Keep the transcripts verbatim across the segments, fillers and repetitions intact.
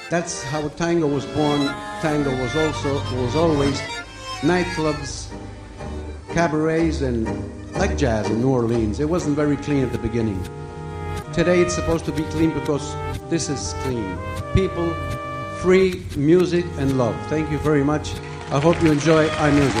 That's how tango was born. Tango was also was always nightclubs, cabarets, and like jazz in New Orleans. It wasn't very clean at the beginning. Today it's supposed to be clean because this is clean. People, free music and love. Thank you very much. I hope you enjoy our music.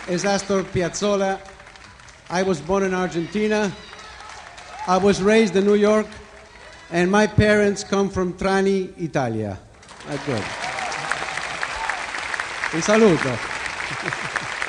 is Astor Piazzolla. I was born in Argentina. I was raised in New York. And my parents come from Trani, Italia. That's good. Un saluto.